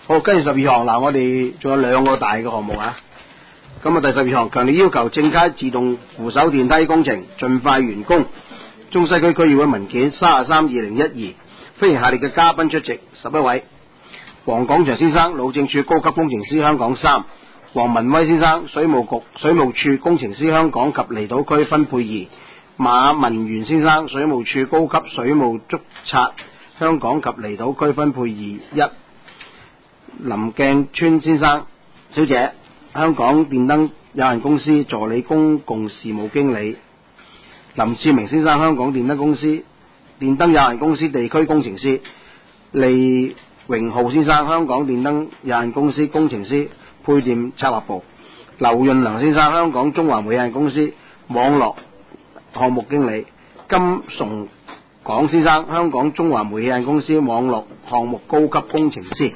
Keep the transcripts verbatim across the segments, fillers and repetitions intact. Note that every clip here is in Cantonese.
好，跟住十二項嗱，我哋仲有兩個大嘅項目啊。咁啊，第十二項強烈要求正佳自動扶手電梯工程盡快完工。中西區區議會文件三十三二零一二，歡迎下列嘅嘉賓出席十一位：黃廣祥先生，路政署高級工程師香港三；黃文威先生，水務局水務署工程師香港及離島區分配二；馬文元先生，水務署高級水務督察香港及離島區分配二一；林鏡川先生小姐，香港電燈有限公司助理公共事務經理；林志明先生，香港電燈公司電燈有限公司地區工程師；利榮浩先生，香港電燈有限公司工程師配電策劃部；劉潤良先生，香港中華煤有限公司網絡項目經理；金崇港先生，香港中華煤有限公司網絡項目高級工程師。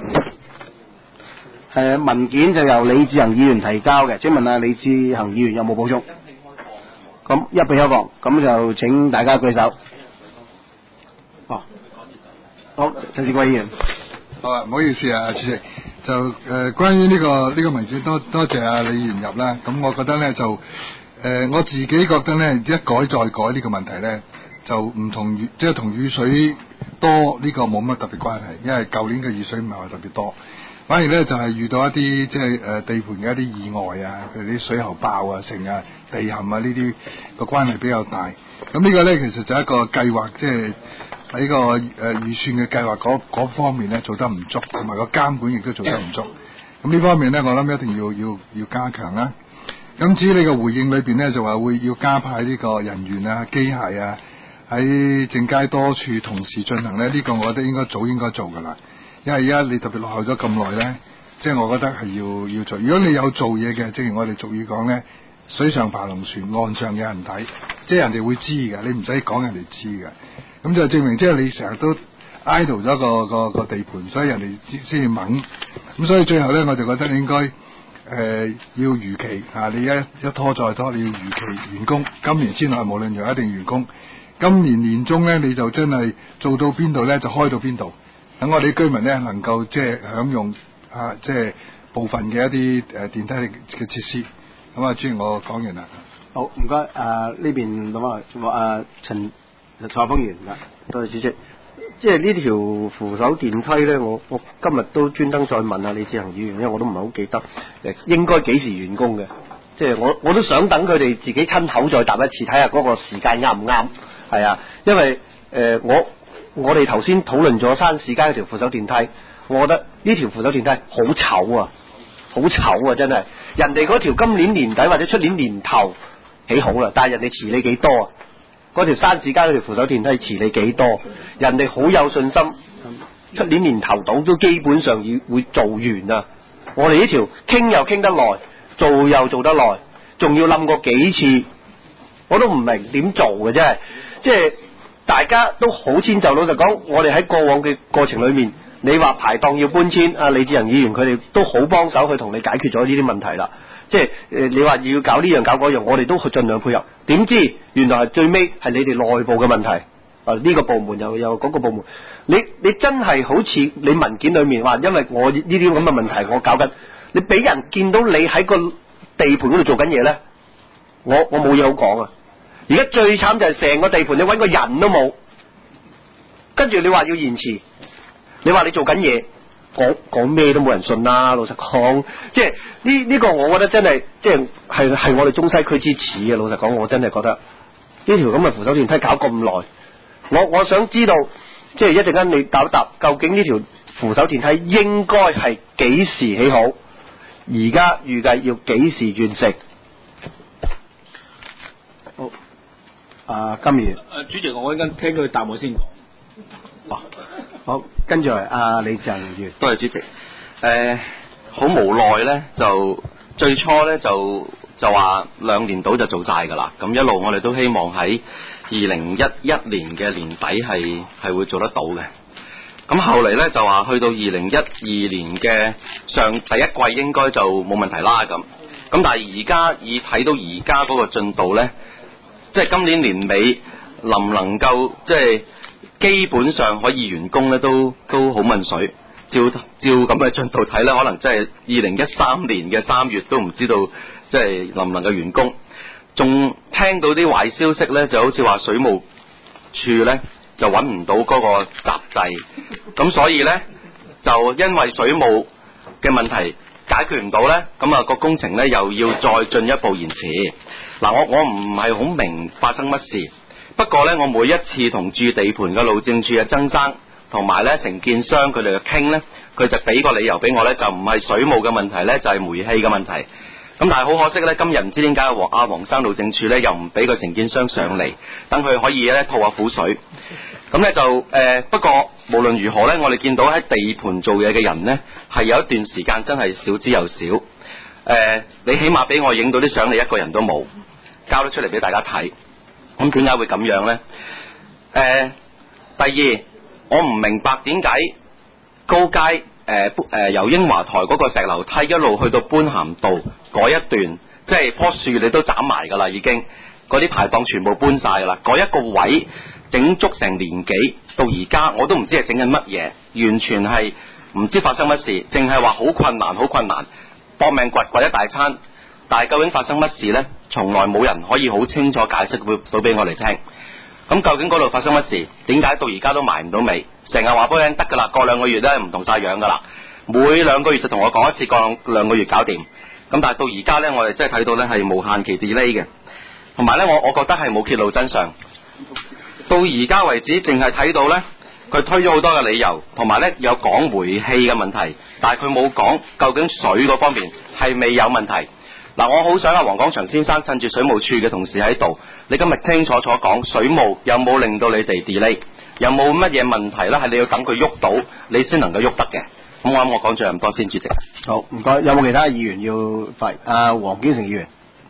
誒、呃、文件就由李志恒議員提交嘅，請問下李志恒議員有冇補充？咁一併開放，咁就請大家舉手。哦，好，陳志貴議員。 好啊，唔好意思啊，主席，就誒、呃、關於呢、這個呢、這個文件，多多謝啊李議員入啦。咁我覺得咧就誒、呃、我自己覺得咧一改再改呢個問題咧，就唔同雨即係同雨水多呢個冇乜特別關係，因為舊年嘅雨水唔係話特別多。反而咧就係、是、遇到一啲即係誒地盤嘅一啲意外啊，譬如啲水喉爆啊、成啊、地陷啊呢啲個關係比較大。咁呢個咧其實就係一個計劃，即係喺個誒預算嘅計劃嗰方面咧做得唔足，同埋個監管亦都做得唔足。咁呢方面咧，我諗一定要要要加強啦。咁至於你個回應裏邊咧，就話會要加派呢個人員啊、機械啊喺正街多處同時進行咧，呢、這個我覺得應該早應該做噶啦。因為而家你特別落後咗咁耐咧，即係我覺得係要要做。如果你有做嘢嘅，正如我哋俗語講咧，水上爬龍船，岸上有人睇，即係人哋會知嘅，你唔使講人哋知嘅。咁就證明即係你成日都 idle 咗個個個地盤，所以人哋先至猛。咁所以最後咧，我就覺得你應該誒、呃、要如期啊！你一一拖再拖，你要如期完工。今年之內無論如何一定完工。今年年中咧，你就真係做到邊度咧，就開到邊度。等我哋居民咧能夠即係享用啊，即係部分嘅一啲誒電梯嘅設施。咁啊，主席我講完啦。 好，唔該。誒呢邊咁啊，誒陳蔡豐源啦，多謝主席。即係呢條扶手電梯咧，我我今日都專登再問下李志恒議員，因為我都唔係好記得誒應該幾時完工嘅。即係我我都想等佢哋自己親口再答一次，睇下嗰個時間啱唔啱。係啊，因為誒、呃、我。我哋頭先討論咗山市街嗰條扶手電梯，我覺得呢條扶手電梯好醜啊，好醜啊，真係。人哋嗰條今年年底或者出年年頭起好啦，但係人哋遲你幾多啊？嗰條山市街嗰條扶手電梯遲你幾多？人哋好有信心，出年年頭到都基本上要會做完啊。我哋呢條傾又傾得耐，做又做得耐，仲要冧過幾次，我都唔明點做嘅真係，即係。大家都好遷就，老實講，我哋喺過往嘅過程裏面，你話排檔要搬遷，阿李志恒議員佢哋都好幫手去同你解決咗呢啲問題啦。即係誒，你話要搞呢樣搞嗰樣，我哋都去盡量配合。點知原來係最尾係你哋內部嘅問題。啊，呢個部門又有嗰個部門，你你真係好似你文件裏面話，因為我呢啲咁嘅問題我搞緊，你俾人見到你喺個地盤嗰度做緊嘢咧，我我冇嘢好講啊！而家最慘就係成個地盤你搵個人都冇，跟住你話要延遲，你話你做緊嘢，講講咩都冇人信啦。老實講，即係呢呢個我覺得真係即係係係我哋中西區之恥啊！老實講，我真係覺得呢條咁嘅扶手電梯搞咁耐，我我想知道，即係一陣間你答一答，究竟呢條扶手電梯應該係幾時起好？而家預計要幾時完成？好。啊，金議員， 誒主席，我一陣聽佢答我先講。 哦，好，跟住嚟阿李志恒議員。 多謝主席。誒、呃，好無奈咧，就最初咧就就話兩年到就做晒㗎啦。咁一路我哋都希望喺二零一一年嘅年底係係會做得到嘅。咁後嚟咧就話去到二零一二年嘅上第一季應該就冇問題啦。咁咁但係而家以睇到而家嗰個進度咧。即係今年年尾能唔能夠即係基本上可以完工咧，都都好問水。 照照咁嘅進度睇咧，可能真係二零一三年嘅三月都唔知道即係能唔能夠完工。仲聽到啲壞消息咧，就好似話水務處咧就揾唔到嗰個閘掣，咁所以咧就因為水務嘅問題解決唔到咧，咁啊個工程咧又要再進一步延遲。嗱，我我唔係好明發生乜事，不過咧我每一次同駐地盤嘅路政處嘅曾生同埋咧承建商佢哋去傾咧，佢就俾個理由俾我咧，就唔係水務嘅問題咧，就係煤氣嘅問題。咁但係好可惜咧，今日唔知點解阿黃阿黃生路政處咧又唔俾個承建商上嚟，等佢可以咧吐下苦水。咁咧就誒、呃，不過無論如何咧，我哋見到喺地盤做嘢嘅人咧，係有一段時間真係少之又少。誒、呃，你起碼俾我影到啲相，你一個人都冇交得出嚟俾大家睇。咁點解會咁樣咧？誒、呃，第二，我唔明白點解高街。誒誒、呃，由英華台嗰個石樓梯一路去到般咸道嗰一段，即係棵樹你都斬埋㗎啦，已經嗰啲排檔全部搬晒㗎啦。嗰一個位整足成年幾，到而家我都唔知係整緊乜嘢，完全係唔知發生乜事，淨係話好困難，好困難，搏命掘掘一大餐。但係究竟發生乜事呢？從來冇人可以好清楚解釋到俾我哋聽。咁究竟嗰度發生乜事？點解到而家都埋唔到尾？成日話俾人得㗎啦，過兩個月咧唔同晒樣㗎啦。每兩個月就同我講一次，過兩個月搞掂。咁但係到而家咧，我哋真係睇到咧係無限期 delay 嘅。同埋咧，我我覺得係冇揭露真相。到而家為止，淨係睇到咧，佢推咗好多嘅理由，同埋咧有講煤氣嘅問題，但係佢冇講究竟水嗰方面係未有問題。嗱，我好想阿黃廣祥先生趁住水務處嘅同事喺度，你今日清楚楚講水務有冇令到你哋 delay， 有冇乜嘢問題咧？係你要等佢喐到，你先能夠喐得嘅。咁我諗我講咗咁多先，主席。 好，唔該。有冇其他議員要發？阿黃堅成議員。誒、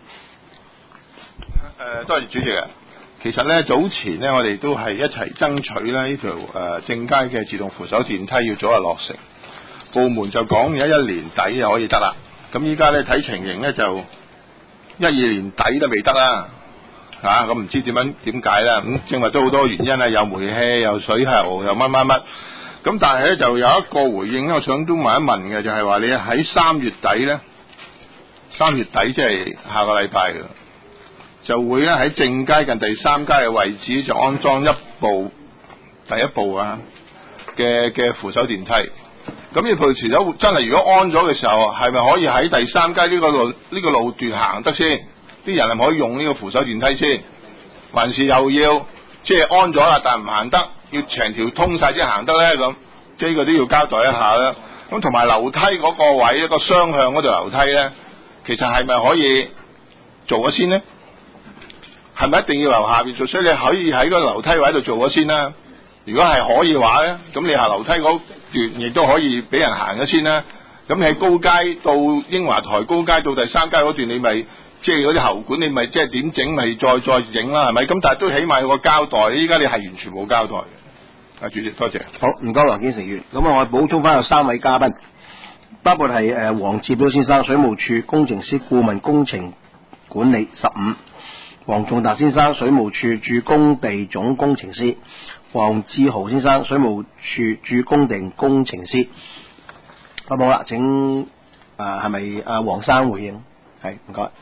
呃，多謝主席啊。其實咧，早前咧，我哋都係一齊爭取咧呢條誒正佳嘅自動扶手電梯要早日落成。部門就講而家一年底就可以得啦。咁依家咧睇情形咧就一二年底都未得啦。嚇、啊，咁唔知點樣點解啦？咁正話都好多原因啊，有煤氣，有水喉，又乜乜乜。咁但係咧就有一個回應咧，我想都問一問嘅，就係、是、話你喺三月底咧，三月底即係下個禮拜嘅，就會咧喺正街近第三街嘅位置就安裝一部第一部啊嘅嘅扶手電梯。咁呢部扶手真係如果安咗嘅時候，係咪可以喺第三街呢個路呢、呢個路段行得先？啲人係咪可以用呢個扶手電梯先？還是又要即係安咗啦，但係唔行得？要成條通晒先行得咧，咁即係呢個都要交代一下啦。咁同埋樓梯嗰個位一個雙向嗰條樓梯咧，其實係咪可以做咗先呢？係咪一定要由下邊做？所以你可以喺個樓梯位度做咗先啦。如果係可以嘅話咧，咁你下樓梯嗰段亦都可以俾人行咗先啦。咁喺高街到英華台高街到第三街嗰段，你咪即係嗰啲喉管，你咪即係點整咪再再整啦，係咪？咁但係都起碼有個交代。依家你係完全冇交代。啊，主席，多謝。 好，唔該，黃堅成議員。咁啊，我補充翻有三位嘉賓，包括係誒黃志表先生，水務處工程師顧問工程管理十五；黃仲達先生，水務處駐工地總工程師；黃志豪先生，水務處駐工地工程師。咁好啦，請誒係咪阿黃生回應？係，唔該。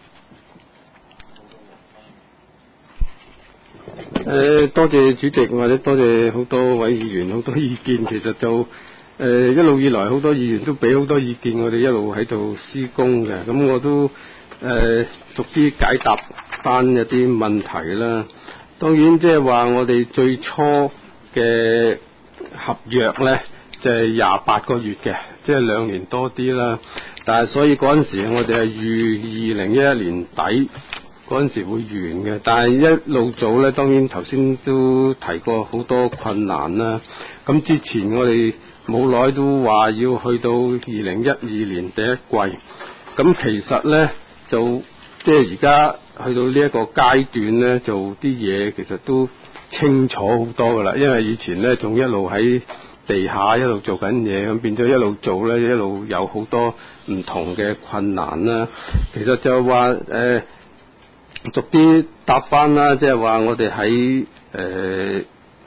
誒、呃，多謝主席，或者多謝好多位議員好多意見。其實就誒、呃、一路以來好多議員都俾好多意見，我哋一路喺度施工嘅。咁我都誒、呃、逐啲解答翻一啲問題啦。當然即係話我哋最初嘅合約咧就係廿八個月嘅，即係兩年多啲啦。但係所以嗰陣時我哋係預二零一一年底。嗰陣時會完嘅，但係一路做咧，當然頭先都提過好多困難啦。咁之前我哋冇耐都話要去到二零一二年第一季，咁其實咧就即係而家去到呢一個階段咧，做啲嘢其實都清楚好多噶啦。因為以前咧仲一路喺地下一路做緊嘢，咁變咗一路做咧，一路有好多唔同嘅困難啦。其實就話誒。呃逐啲答翻啦，即係話我哋喺誒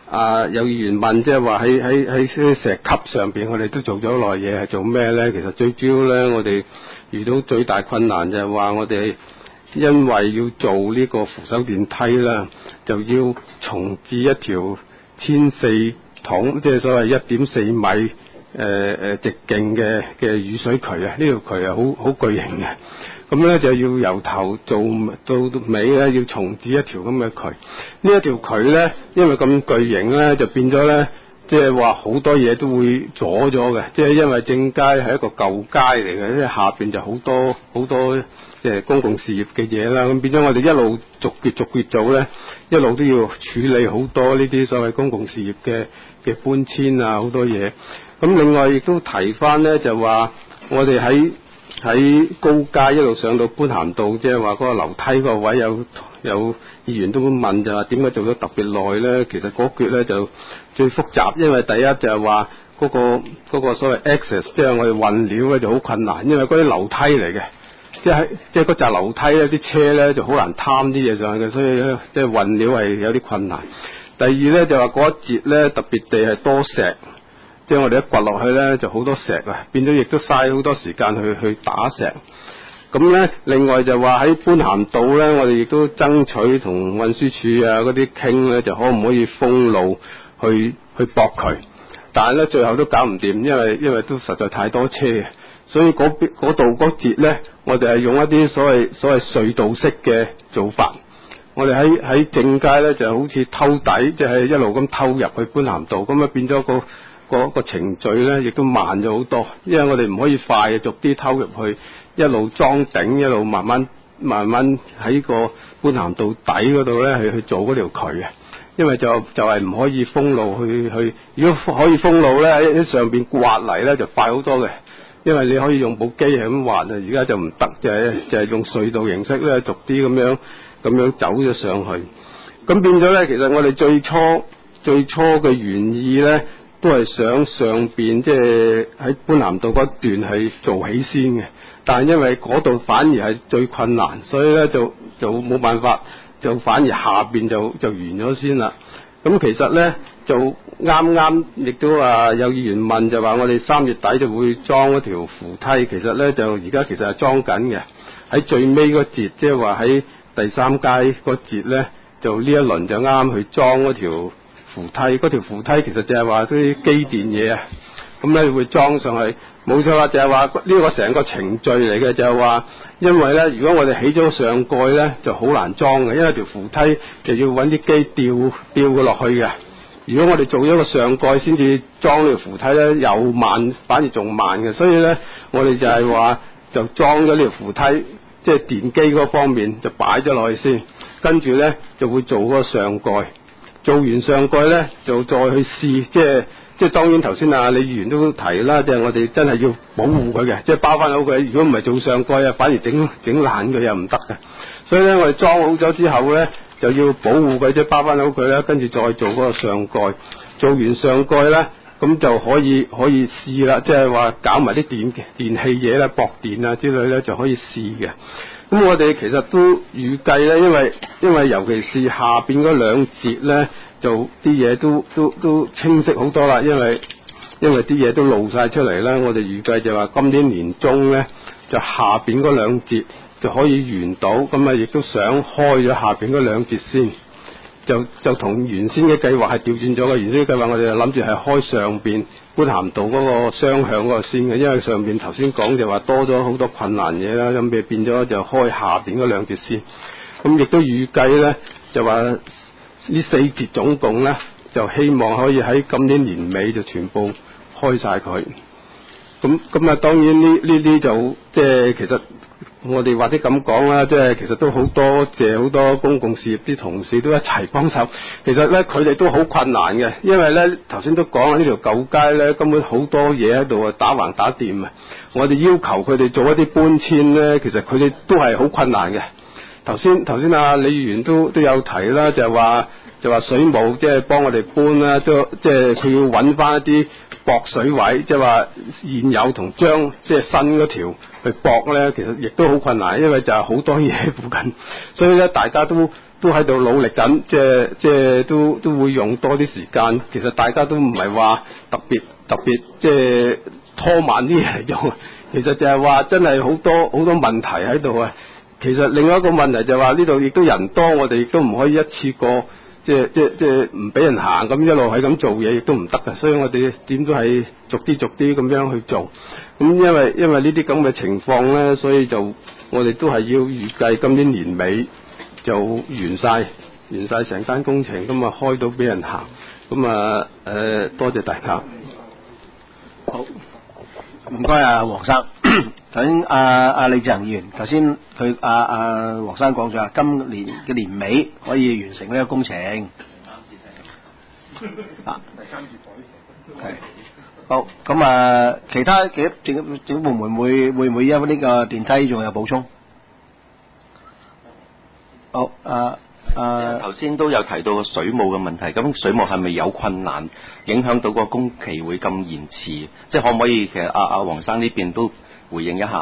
啊有議員問，即係話喺喺喺啲石級上邊，我哋都做咗好耐嘢，係做咩咧？其實最主要咧，我哋遇到最大困難就係話我哋因為要做呢個扶手電梯啦，就要重置一條千四桶，即係所謂一點四米誒誒、呃、直徑嘅嘅雨水渠啊！呢條渠係好好巨型嘅。咁咧就要由頭做到尾咧，要重置一條咁嘅渠。呢一條渠咧，因為咁巨型咧，就變咗咧，即係話好多嘢都會阻咗嘅。即係因為正街係一個舊街嚟嘅，即係下邊就好多好多即係公共事業嘅嘢啦。咁變咗我哋一路逐節逐節做咧，一路都要處理好多呢啲所謂公共事業嘅嘅搬遷啊，好多嘢。咁另外亦都提翻咧，就話我哋喺喺高街一路上到般咸道，即係話嗰個樓梯個位有有議員都問，就話點解做咗特別耐咧？其實嗰橛咧就最複雜，因為第一就係話嗰個嗰個所謂 access， 即係我哋運料咧就好困難，因為嗰啲樓梯嚟嘅，即係即係嗰紮樓梯咧啲車咧就好難擔啲嘢上去嘅，所以咧即係運料係有啲困難。第二咧就話嗰一節咧特別地係多石。即係我哋一掘落去咧，就好多石啊，變咗亦都嘥好多時間去去打石。咁咧，另外就話喺般咸道咧，我哋亦都爭取同運輸署啊嗰啲傾咧，就可唔可以封路去去駁佢？但係咧，最後都搞唔掂，因為因為都實在太多車，所以嗰邊嗰度嗰節咧，我哋係用一啲所謂所謂隧道式嘅做法。我哋喺喺正街咧，就好似偷底，即係一路咁偷入去般咸道，咁啊變咗個。個個程序咧，亦都慢咗好多，因為我哋唔可以快嘅，逐啲偷入去，一路裝頂，一路慢慢慢慢喺個般咸道底嗰度咧，去去做嗰條渠啊。因為就就係、是、唔可以封路去去，如果可以封路咧，喺上邊刮泥咧就快好多嘅，因為你可以用部機係咁滑啊，而家就唔得，就係、是、就係、是、用隧道形式咧，逐啲咁樣咁樣走咗上去。咁變咗咧，其實我哋最初最初嘅原意咧。都係想上邊即係喺般咸道嗰段係做起先嘅，但係因為嗰度反而係最困難，所以咧就就冇辦法，就反而下邊就就完咗先啦。咁其實咧就啱啱亦都話有議員問，就話我哋三月底就會裝嗰條扶梯，其實咧就而家其實係裝緊嘅，喺最尾嗰節，即係話喺第三街嗰節咧，就呢一輪就啱啱去裝嗰條扶梯。嗰條扶梯其實就係話啲機電嘢啊，咁咧會裝上去，冇錯啦，就係話呢個成個程序嚟嘅，就係話因為咧，如果我哋起咗上蓋咧，就好難裝嘅，因為條扶梯就要揾啲機吊吊佢落去嘅。如果我哋做咗個上蓋先至裝呢條扶梯咧，又慢，反而仲慢嘅，所以咧我哋就係話就裝咗呢條扶梯，即係電機嗰方面就擺咗落去先，跟住咧就會做嗰個上蓋。做完上蓋咧，就再去試，即係即係當然頭先啊李議員都提啦，即係我哋真係要保護佢嘅，即係包翻好佢。如果唔係做上蓋啊，反而整整爛佢又唔得嘅。所以咧，我哋裝好咗之後咧，就要保護佢，即係包翻好佢啦，跟住再做嗰個上蓋。做完上蓋咧，咁就可以可以試啦，即係話搞埋啲電電器嘢啦，駁電啊之類咧就可以試嘅。咁我哋其實都預計咧，因為因為尤其是下邊嗰兩節咧，就啲嘢都都都清晰好多啦，因為因為啲嘢都露晒出嚟啦。我哋預計就話今年年中咧，就下邊嗰兩節就可以完到，咁啊亦都想開咗下邊嗰兩節先，就就同原先嘅計劃係調轉咗嘅。原先嘅計劃我哋就諗住係開上邊般咸道嗰個雙向嗰個先嘅，因為上邊頭先講就話多咗好多困難嘢啦，咁變變咗就開下邊嗰兩節先。咁亦都預計咧就話呢四節總共咧就希望可以喺今年年尾就全部開晒佢。咁咁啊，當然呢呢啲就即係其實我哋或者咁講啦，即係其實都好多謝好多公共事業啲同事都一齊幫手。其實咧佢哋都好困難嘅，因為咧頭先都講啦，呢條舊街咧根本好多嘢喺度啊，打橫打掂啊。我哋要求佢哋做一啲搬遷咧，其實佢哋都係好困難嘅。頭先頭先啊李議員都都有提啦，就係話就話水務即係幫我哋搬啦，都即係佢要揾翻一啲駁水位，即係話現有同將即係新嗰條去駁咧，其實亦都好困難，因為就係好多嘢喺附近，所以咧大家都都喺度努力緊，即係即係都都會用多啲時間。其實大家都唔係話特別特別即係拖慢啲嘢嚟做，其實就係話真係好多好多問題喺度啊。其實另外一個問題就係話呢度亦都人多，我哋亦都唔可以一次過即係即係即係唔俾人行咁一路係咁做嘢，亦都唔得㗎。所以我哋點都係逐啲逐啲咁樣去做。咁因為因為呢啲咁嘅情況咧，所以就我哋都係要預計今年年尾就完晒完晒成間工程，咁啊開到俾人行。咁啊誒多謝大家。 好，唔該啊，黃生。頭先阿阿李志恒議員，頭先佢阿阿黃生講咗啊，今年嘅年尾可以完成呢個工程。啊，係好咁啊，其他幾政政府部門會會唔會因為呢個電梯仲有補充？好啊。誒頭先都有提到個水務嘅問題，咁水務係咪有困難，影響到個工期會咁延遲？即係可唔可以其實阿阿黃生呢邊都回應一下？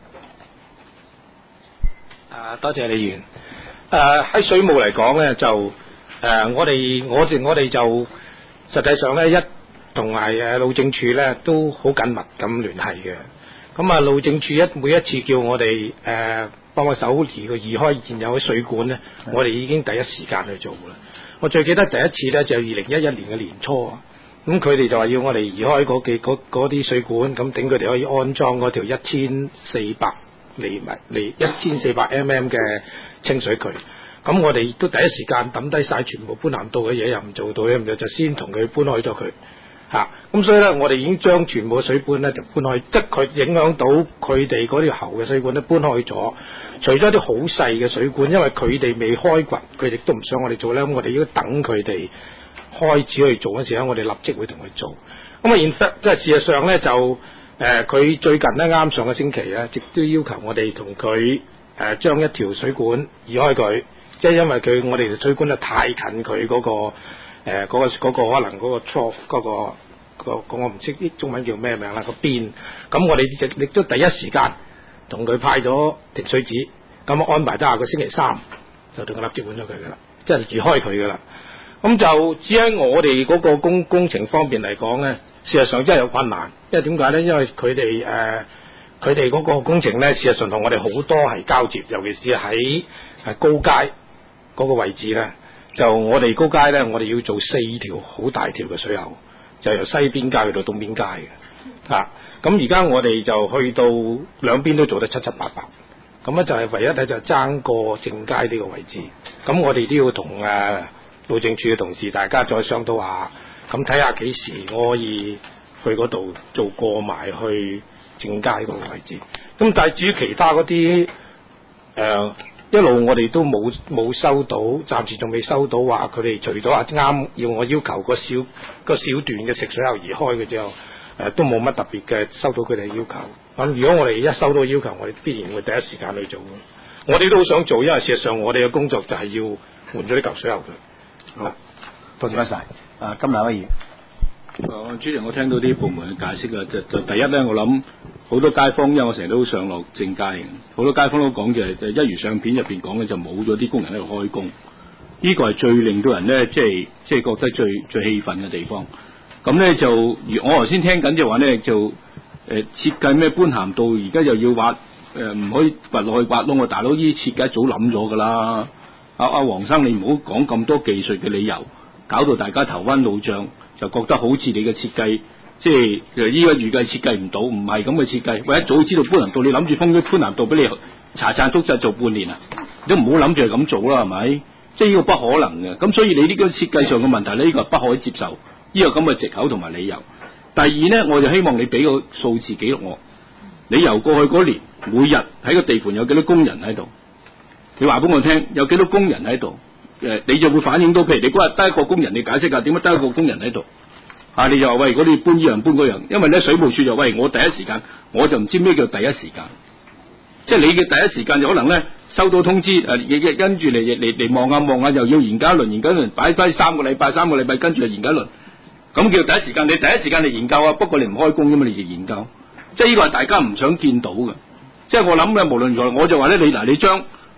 啊，多謝李議員。誒、呃、喺水務嚟講咧，就誒、呃、我哋我哋我哋就實際上咧一同埋誒路政署咧都好緊密咁聯繫嘅。咁啊路政署一每一次叫我哋誒。呃幫我手移個移開現有嘅水管咧，我哋已經第一時間去做啦。我最記得第一次咧就係二零一一年嘅年初啊，咁佢哋就話要我哋移開嗰幾嗰嗰啲水管，咁等佢哋可以安裝嗰條一千四百厘米嚟一千四百 mm 嘅清水渠。咁我哋亦都第一時間抌低晒全部搬南道嘅嘢，又唔做到，又唔做就先同佢搬開咗佢。吓，咁、啊、所以咧，我哋已經將全部水管咧就搬開，即係佢影響到佢哋嗰條喉嘅水管咧搬開咗。除咗啲好細嘅水管，因為佢哋未開掘，佢哋都唔想我哋做咧，咁我哋要等佢哋開始去做嗰時咧，我哋立即會同佢做。咁啊，現實即係事實上咧，就誒佢、呃、最近咧啱上個星期咧，亦都要求我哋同佢誒將一條水管移開佢，即係因為佢我哋條水管咧太近佢嗰、嗰個誒嗰、呃嗰個嗰、嗰個可能嗰個 trough 嗰個。個個我唔識啲中文叫咩名啦個邊，咁我哋亦亦都第一時間同佢派咗停水紙，咁安排得下個星期三就同佢立即換咗佢噶啦，即係移開佢噶啦。咁就只喺我哋嗰個工工程方面嚟講咧，事實上真係有困難，因為點解咧？因為佢哋誒佢哋嗰個工程咧，事實上同我哋好多係交接，尤其是喺誒高街嗰個位置咧，就我哋高街咧，我哋要做四條好大條嘅水喉。就由西邊街去到東邊街嘅，啊，咁而家我哋就去到兩邊都做得七七八八，咁咧就係唯一咧就爭過正街呢個位置，咁我哋都要同誒路政署嘅同事大家再商討下，咁睇下幾時我可以去嗰度做過埋去正街嗰個位置，咁但係至於其他嗰啲誒一路我哋都冇冇收到，暫時仲未收到話佢哋除咗話啱要我要求個小個小段嘅食水喉移開嘅之後，誒、呃、都冇乜特別嘅收到佢哋嘅要求。咁如果我哋一收到要求，我哋必然會第一時間去做。我哋都好想做，因為事實上我哋嘅工作就係要換咗啲舊水喉佢。 好，多謝晒。啊，金蘭威議員。 誒，主席，我聽到啲部門嘅解釋啊，就就第一咧，我諗好多街坊，因為我成日都上落正街嘅，好多街坊都講就係一如相片入邊講嘅，就冇咗啲工人喺度開工，呢個係最令到人咧，即係即係覺得最最氣憤嘅地方。咁咧就，我頭先聽緊就話咧，就誒設計咩般咸道，而家又要挖誒唔可以掘落去挖窿啊！大佬，呢啲設計早諗咗㗎啦。阿阿黃生，你唔好講咁多技術嘅理由，搞到大家頭昏腦脹。就覺得好似你嘅設計，即係誒依個預計設計唔到，唔係咁嘅設計。喂，一早知道般咸道，你諗住封咗般咸道俾你查賺督就做半年啊？你都唔好諗住係咁做啦，係咪？即係呢個不可能嘅。咁所以你呢個設計上嘅問題呢，呢、呢個係不可以接受。呢個咁嘅藉口同埋理由。第二呢，我就希望你俾個數字記錄我。你由過去嗰年每日喺個地盤有幾多工人喺度？你話俾我聽，有幾多工人喺度？誒，你就會反映到，譬如你嗰日得一個工人，你解釋下點解得一個工人喺度？啊，你就話喂，如果你搬依樣搬嗰樣，因為咧水務署就喂我第一時間，我就唔知咩叫第一時間，即係你嘅第一時間就可能咧收到通知，誒，跟住嚟嚟嚟望下望下，又要研究一輪，研究一輪，擺低三個禮拜，三個禮拜跟住就研究一輪，咁叫第一時間。你第一時間嚟研究啊，不過你唔開工啫嘛，你就研究，即係呢個係大家唔想見到嘅。即係我諗嘅，無論如何，我就話咧，你嗱，你將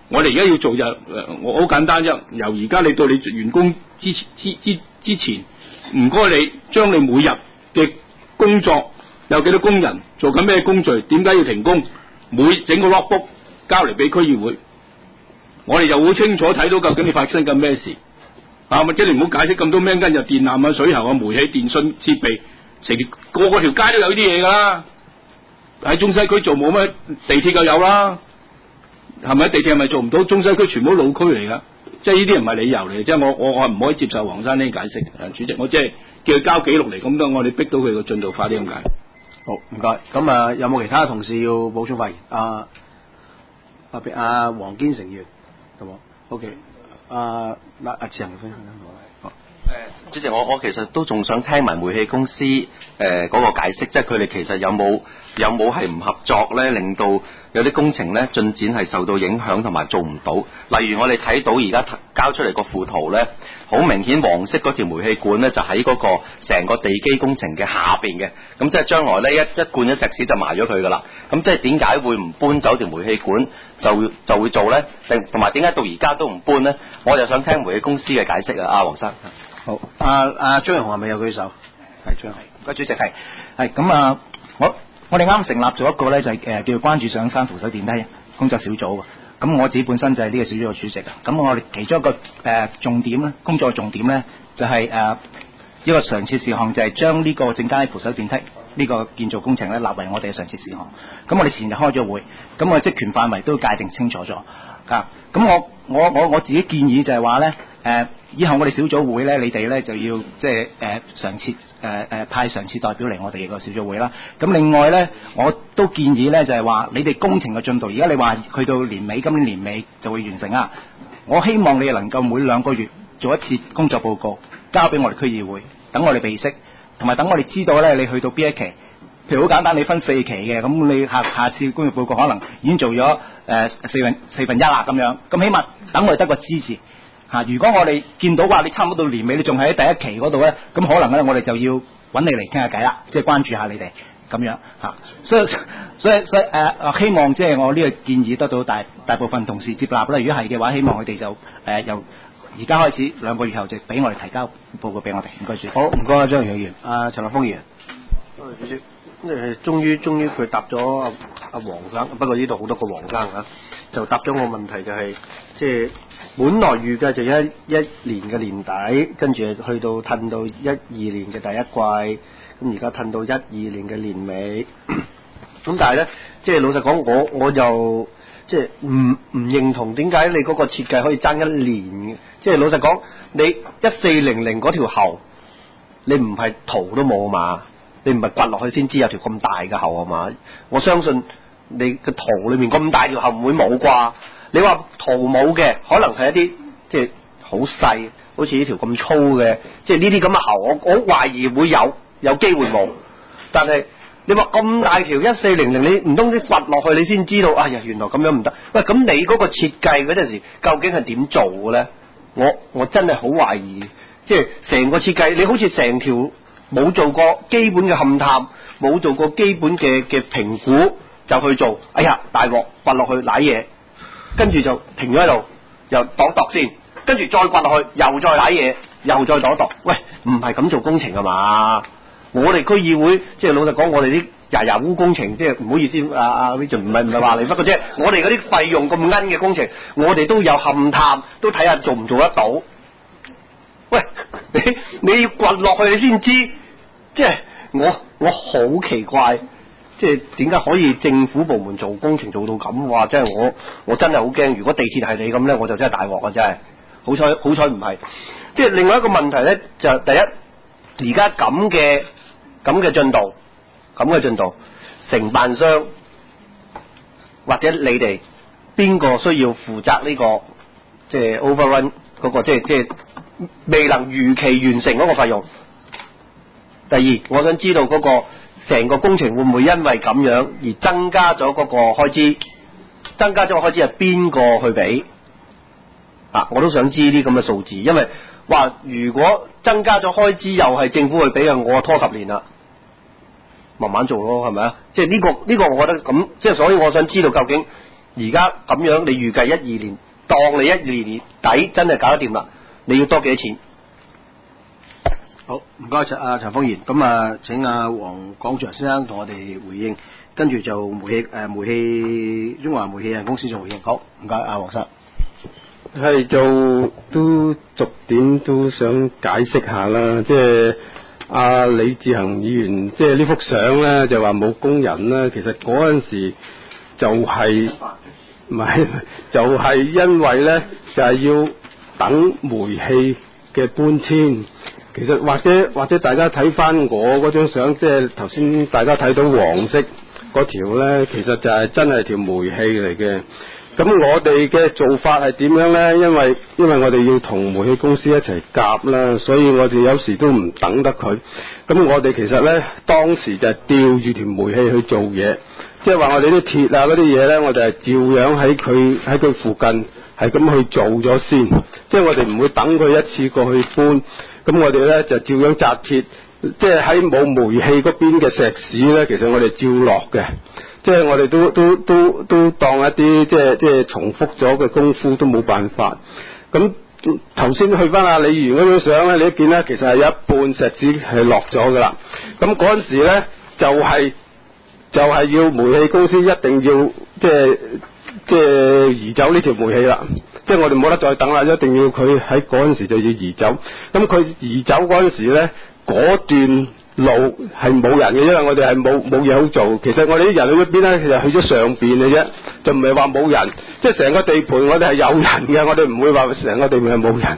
我哋而家要做就誒，我好簡單啫。由而家你到你完工之前之之之前，唔該你將你每日嘅工作有幾多工人做緊咩工序，點解要停工，每整個 logbook 交嚟俾區議會，我哋就會清楚睇到究竟你發生緊咩事。啊，或者你唔好解釋咁多咩跟住電纜啊、水喉啊、煤氣、電信設備，成個個條街都有呢啲嘢㗎啦。喺中西區做冇咩，地鐵就有啦。係咪地鐵係咪做唔到？中西區全部都老區嚟㗎，即係呢啲唔係理由嚟，即係我我我唔可以接受黃生呢啲解釋。主席，我即係叫佢交記錄嚟，咁多我哋逼到佢個進度快啲咁解。 好，唔該。咁啊，有冇其他同事要補充發言？啊啊啊，黃堅成議員，好冇 ？OK。啊嗱，阿志恒分享好。 誒，主席，我我其實都仲想聽埋煤氣公司誒嗰、呃那個解釋，即係佢哋其實有冇有冇係唔合作咧，令到有啲工程咧進展係受到影響同埋做唔到。例如我哋睇到而家交出嚟個附圖咧，好明顯黃色嗰條煤氣管咧就喺嗰個成個地基工程嘅下邊嘅，咁即係將來咧一一罐咗石屎就埋咗佢噶啦。咁即係點解會唔搬走條煤氣管就就會做咧？定同埋點解到而家都唔搬咧？我就想聽煤氣公司嘅解釋啊，阿黃生。 好，阿阿張榮雄係咪有舉手？係張。 個主席係係咁啊！我我哋啱成立咗一個咧，就係、是、誒、呃、叫關注上山扶手電梯工作小組嘅。咁我自己本身就係呢個小組嘅主席啊。咁我哋其中一個誒、呃、重點咧，工作重點咧，就係、是、誒、呃、一個常設事項，就係將呢個正佳扶手電梯呢個建造工程咧，納為我哋嘅常設事項。咁我哋前日開咗會，咁我職權範圍都界定清楚咗啊。咁我我我我自己建議就係話咧。誒、呃，以後我哋小組會咧，你哋咧就要即係誒常設誒誒派常設代表嚟我哋個小組會啦。咁另外咧，我都建議咧就係、是、話，你哋工程嘅進度，而家你話去到年尾，今年年尾就會完成啊。我希望你哋能夠每兩個月做一次工作報告，交俾我哋區議會，等我哋備悉，同埋等我哋知道咧，你去到邊一期。譬如好簡單，你分四期嘅，咁你下下次工作報告可能已經做咗誒、呃、四分四分一啦咁樣，咁起碼等我哋得個支持。嚇、啊！如果我哋見到話你差唔多到年尾，你仲喺第一期嗰度咧，咁可能咧我哋就要揾你嚟傾下偈啦，即係關注下你哋咁樣嚇、啊。所以所以所以誒、呃，希望即係我呢個建議得到大大部分同事接納啦。如果係嘅話，希望佢哋就誒、呃、由而家開始兩個月後就俾我哋提交報告俾我哋。唔該主席。 好，唔該啊，張議員。阿陳立峰議員。多謝主席。誒，終於終於佢答咗阿阿黃生，不過呢度好多個黃生嚇，就答咗我問題就係、是、即係。本來預計就一一年嘅年底，跟住去到褪到一二年嘅第一季，咁而家褪到一二年嘅年尾。咁但係咧，即係老實講，我我就即係唔唔認同點解你嗰個設計可以爭一年？即係老實講，你一四零零嗰條喉，你唔係圖都冇啊嘛？你唔係掘落去先知有條咁大嘅喉啊嘛？我相信你個圖裏面咁大條喉唔會冇啩？你話圖冇嘅，可能係一啲即係好細，好似呢條咁粗嘅，即係呢啲咁嘅喉，我我懷疑會有，有機會冇。但係你話咁大條一四零零，你唔通啲掘落去你先知道？哎呀，原來咁樣唔得。喂，咁你嗰個設計嗰陣時，究竟係點做嘅咧？我我真係好懷疑，即係成個設計，你好似成條冇做過基本嘅勘探，冇做過基本嘅嘅評估就去做。哎呀，大鑊掘落去瀨嘢。跟住就停咗喺度，又度度先，跟住再掘落去，又再瀨嘢，又再度度。喂，唔係咁做工程啊嘛！我哋區議會即係老實講，我哋啲牙牙烏工程，即係唔好意思，阿阿 Richard 唔係唔係話你，不過即係我哋嗰啲費用咁奀嘅工程，我哋都有勘探，都睇下做唔做得到。喂，你你要掘落去你先知，即係我我好奇怪。即係點解可以政府部門做工程做到咁？哇！真係我我真係好驚。如果地鐵係你咁咧，我就真係大鑊啊！真係好彩好彩唔係。即係另外一個問題咧，就第一而家咁嘅咁嘅進度，咁嘅進度，承辦商或者你哋邊個需要負責呢個即係 overrun 嗰個即係即係未能如期完成嗰個費用？第二，我想知道嗰個。成個工程會唔會因為咁樣而增加咗嗰個開支？增加咗個開支係邊個去俾？啊，我都想知啲咁嘅數字，因為話如果增加咗開支又係政府去俾嘅，我拖十年啦，慢慢做咯，係咪啊？即係呢個呢個，這個、我覺得咁，即係所以我想知道究竟而家咁樣，你預計一二年，當你一二年底真係搞得掂啦，你要多幾多錢？好，唔該陳啊陳豐賢，咁啊請阿黃廣祥先生同我哋回應，跟住就煤氣誒、呃、煤氣中華煤氣有限公司做回應。好，唔該阿黃生。 係就都逐點都想解釋下啦，即係阿李志恒議員即係呢幅相咧就話冇工人啦，其實嗰陣時就係唔係就係、是、因為咧就係、是、要等煤氣嘅搬遷。其實或者或者大家睇翻我嗰張相，即係頭先大家睇到黃色嗰條咧，其實就係真係條煤氣嚟嘅。咁我哋嘅做法係點樣咧？因為因為我哋要同煤氣公司一齊夾啦，所以我哋有時都唔等得佢。咁我哋其實咧當時就係吊住條煤氣去做嘢，即係話我哋啲鐵啊嗰啲嘢咧，我哋係照樣喺佢喺佢附近係咁去做咗先，即係我哋唔會等佢一次過去搬。咁我哋咧就照樣紮鐵，即係喺冇煤氣嗰邊嘅石屎咧，其實我哋照落嘅，即係我哋都都都都當一啲即係即係重複咗嘅功夫都冇辦法。咁頭先去翻阿李議員嗰張相咧，你都見咧，其實係有一半石屎係落咗噶啦。咁嗰陣時咧就係、是、就係、是、要煤氣公司一定要即係即係移走呢條煤氣啦。即係我哋冇得再等啦，一定要佢喺嗰陣時就要移走。咁佢移走嗰陣時咧，嗰段路係冇人嘅，因為我哋係冇冇嘢好做。其實我哋啲人去咗邊咧，其實去咗上邊嘅啫，就唔係話冇人。即係成個地盤我哋係有人嘅，我哋唔會話成個地盤係冇人。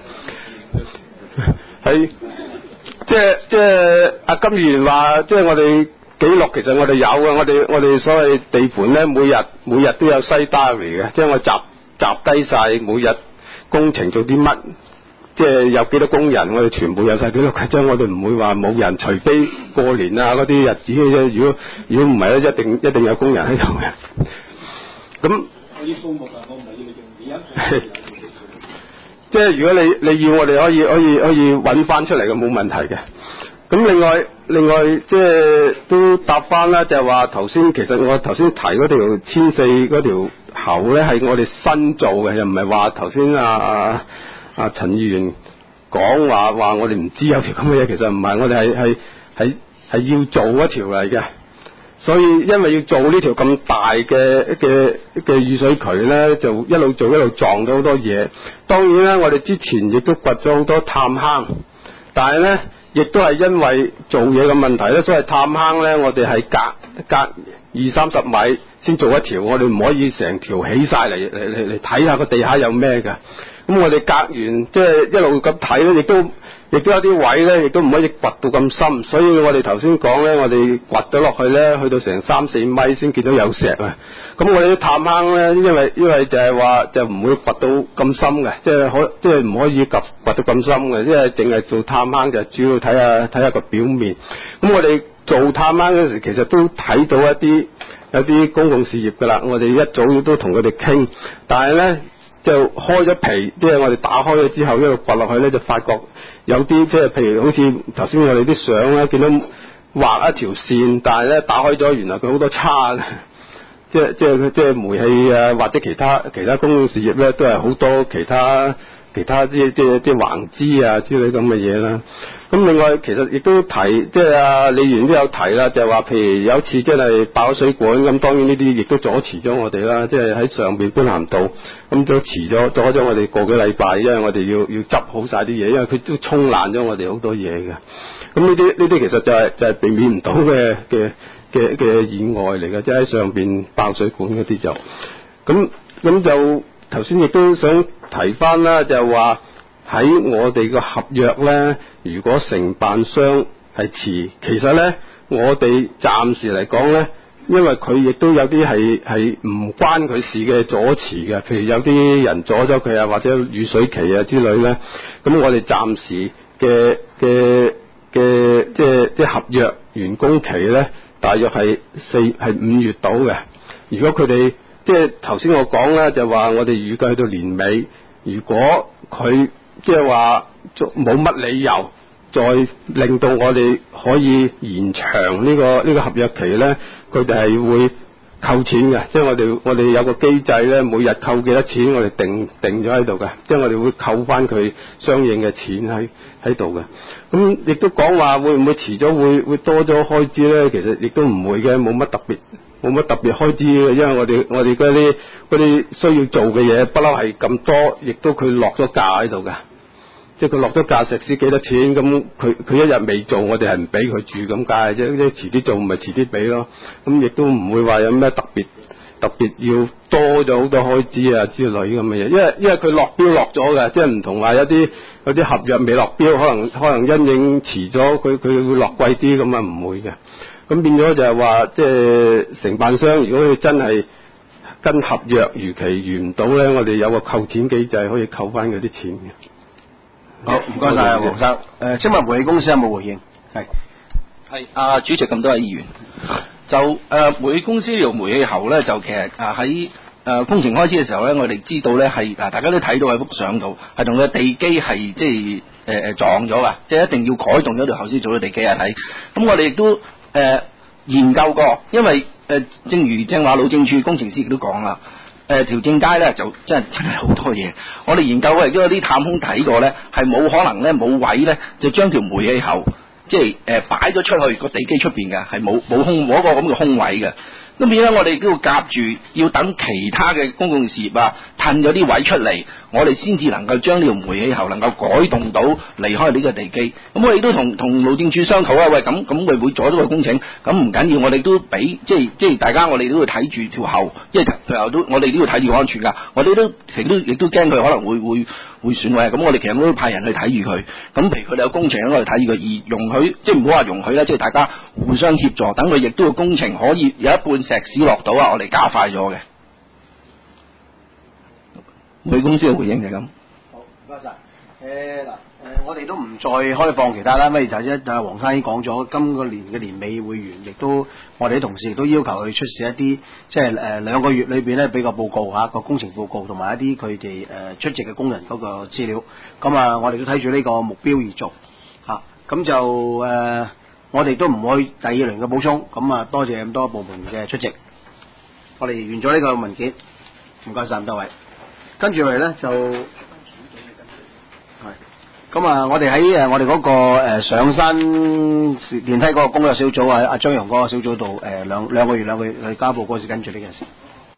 係即係即係阿金議員話，即係我哋記錄，其實我哋有嘅。我哋我哋所謂地盤咧，每日每日都有西 diary 嘅，即係我集。集低晒每日工程做啲乜，即係有幾多工人，我哋全部有晒記錄。即係我哋唔會話冇人，除非過年啊嗰啲日子嘅啫。如果如果唔係咧，一定一定有工人喺度嘅。咁我要數目啊，我唔係要你用語音。即係如果你你要我哋可以可以可以揾翻出嚟嘅，冇問題嘅。咁另外另外即係都答翻啦，就係話頭先其實我頭先提嗰條千四嗰條喉咧係我哋新做嘅，又唔係話頭先阿阿阿陳議員講話話我哋唔知有條咁嘅嘢，其實唔係，我哋係係係係要做一條嚟嘅。所以因為要做呢條咁大嘅嘅嘅雨水渠咧，就一路做一路撞到好多嘢。當然啦，我哋之前亦都掘咗好多探坑，但係咧亦都係因為做嘢嘅問題咧，所謂探坑咧，我哋係隔隔二三十米先做一條，我哋唔可以成條起晒嚟嚟嚟嚟睇下個地下有咩㗎。咁我哋隔完即係一路咁睇咧，亦都亦都有啲位咧，亦都唔可以掘到咁深。所以我哋頭先講咧，我哋掘咗落去咧，去到成三四米先見到有石啊。咁我哋啲探坑咧，因為因為就係話就唔會掘到咁深嘅，即係可即係唔可以掘掘到咁深嘅，因為淨係做探坑就主要睇下睇下個表面。咁我哋做探坑嗰時，其實都睇到一啲有啲公共事業㗎啦。我哋一早都同佢哋傾，但係咧就開咗皮，即係我哋打開咗之後，一路掘落去咧，就發覺有啲即係譬如好似頭先我哋啲相咧，見到畫一條線，但係咧打開咗，原來佢好多叉嘅，即係即係即係煤氣啊，或者其他其他公共事業咧，都係好多其他其他啲即係啲橫支啊之類咁嘅嘢啦。咁另外其實亦都提，即係阿李議員都有提啦，就係話譬如有一次真係爆咗水管，咁當然呢啲亦都阻遲咗我哋啦，即係喺上邊般咸道，咁都遲咗阻咗我哋個幾禮拜，因為我哋要要執好晒啲嘢，因為佢都沖爛咗我哋好多嘢嘅。咁呢啲呢啲其實就係、是、就係、是、避免唔到嘅嘅嘅嘅意外嚟嘅，即係喺上邊爆水管嗰啲就，咁咁就頭先亦都想提翻啦，就係話。喺我哋個合約咧，如果承辦商係遲，其實咧我哋暫時嚟講咧，因為佢亦都有啲係係唔關佢事嘅阻遲嘅，譬如有啲人阻咗佢啊，或者雨水期啊之類咧，咁我哋暫時嘅嘅嘅即係即係合約完工期咧，大約係四係五月到嘅。如果佢哋即係頭先我講咧，就話我哋預計去到年尾，如果佢即係話冇乜理由再令到我哋可以延長呢個呢個合約期咧，佢哋係會扣錢嘅，即係我哋我哋有個機制咧，每日扣幾多錢，我哋定定咗喺度嘅，即係我哋會扣翻佢相應嘅錢喺喺度嘅。咁亦都講話會唔會遲咗會會多咗開支咧？其實亦都唔會嘅，冇乜特別冇乜特別開支嘅，因為我哋我哋嗰啲嗰啲需要做嘅嘢不嬲係咁多，亦都佢落咗價喺度嘅。即係佢落咗價食屎幾多錢，咁佢佢一日未做，我哋係唔俾佢住咁解啫。即係遲啲做，咪遲啲俾咯。咁亦都唔會話有咩特別特別要多咗好多開支啊之類咁嘅嘢。因為因為佢落標落咗嘅，即係唔同話有啲有啲合約未落標，可能可能因應遲咗，佢佢會落貴啲咁啊，唔會嘅。咁變咗就係話，即係承辦商如果佢真係跟合約如期完唔到咧，我哋有個扣錢機制可以扣翻嗰啲錢嘅。 好，唔該晒黃生。誒，請問煤氣公司有冇回應？係係啊，主席咁多位議員，就誒、呃、煤氣公司呢條煤氣喉咧，就其實啊喺誒工程開始嘅時候咧，我哋知道咧係嗱，大家都睇到喺幅相度，係同個地基係即係誒誒撞咗噶，即係一定要改動咗條喉先做到地基啊睇。咁我哋亦都誒、呃、研究過，因為誒、呃、正如正話路政署工程師亦都講啦。誒條正街咧就真係真係好多嘢，我哋研究過，亦都有啲探空睇過咧，係冇可能咧冇位咧，就將條煤氣喉即係誒擺咗出去個地基出邊嘅，係冇冇空冇一個咁嘅空位嘅。咁變咧，我哋都要夾住，要等其他嘅公共事業啊，褪咗啲位出嚟，我哋先至能夠將呢條煤氣喉能夠改動到離開呢個地基。咁我哋都同同路政署商討啊，喂，咁咁會唔會阻咗個工程？咁唔緊要，我哋都俾即係即係大家，我哋都要睇住條喉，因為條喉都我哋都要睇住安全㗎。我哋都其實都亦都驚佢可能會會會損毀，咁我哋其實都派人去睇住佢。咁譬如佢哋有工程，我哋睇住佢，而容許即係唔好話容許啦，即係大家互相協助，等佢亦都有工程可以有一半石屎落到啊，我哋加快咗嘅。煤公司嘅回應就係咁。 好，唔該晒。誒嗱，誒我哋都唔再開放其他啦，咪就一啊黃生已經講咗，今個年嘅年尾會完，亦都我哋啲同事亦都要求佢出示一啲即係誒兩個月裏邊咧俾個報告嚇個工程報告，同埋一啲佢哋誒出席嘅工人嗰個資料。咁啊，我哋都睇住呢個目標而做嚇，咁就誒、呃、我哋都唔會第二輪嘅補充。咁啊，多謝咁多部門嘅出席。我哋完咗呢個文件，唔該晒咁多位。跟住嚟咧就係咁啊！我哋喺誒我哋嗰個誒上山電梯嗰個工作小組啊，阿張陽嗰個小組度誒兩兩個月兩個月去交報嗰時跟住呢件事。